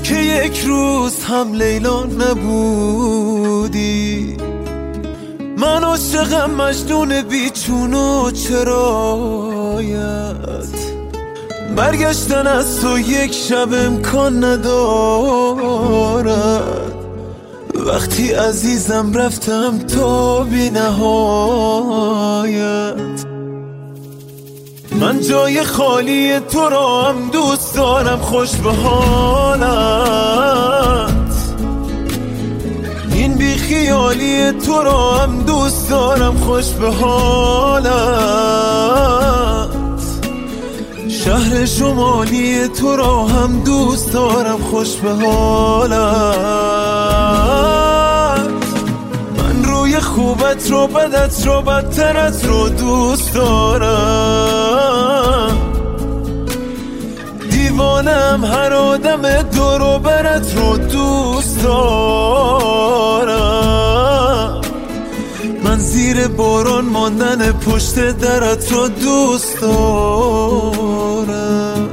که یک روز هم لیلا نبودی. من عاشقم مجنون بیچون و چرایت، برگشتن از تو یک شب امکان ندارد. وقتی عزیزم رفتم تا بی نهایت. من جای خالی تو را هم دوست دارم، خوش به حالت. این بی خیالی تو را هم دوست دارم، خوش به حالت. شهر شمالی تو را هم دوست دارم، خوش به حالت. من روی خوبت رو، بدت رو، بدترت رو دوست دارم. دیوانم هر آدم دور و برت رو دوست دارم. من زیر باران ماندن پشت درت رو دوست دارم.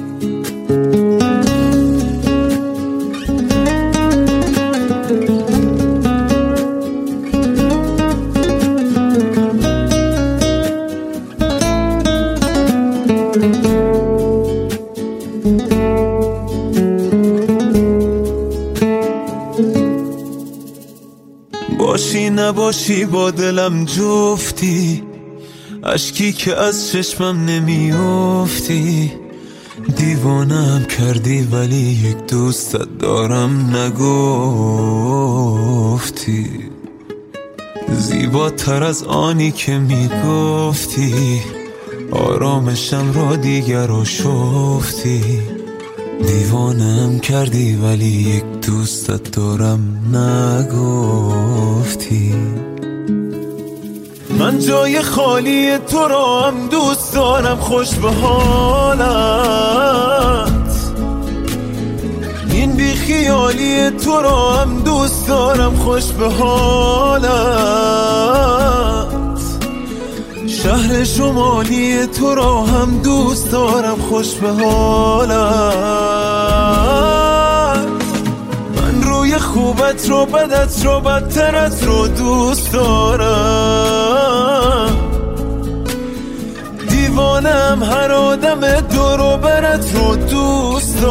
باشی نباشی با دلم جفتی، اشکی که از چشمم نمیافتی. دیوانم کردی ولی یک دوستت دارم نگفتی. زیباتر از آنی که میگفتی، آرامشم را دیگر آشفتی. دیوانم کردی ولی یک دوستت دارم نگفتی. من جای خالی تو را هم دوست دارم، خوش به حالت. این بی خیالی تو را هم دوست دارم، خوش به حالت. شهر شمالی تو را هم دوست دارم، خوش به حالت. من روی خوبت رو، بدت رو، بدترت رو دوست دارم. دیوانم هر آدم دور و برت رو دوست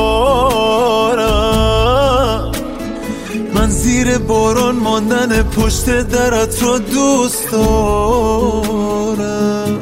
دارم. من زیر باران ماندن پشت درت رو دوست دارم.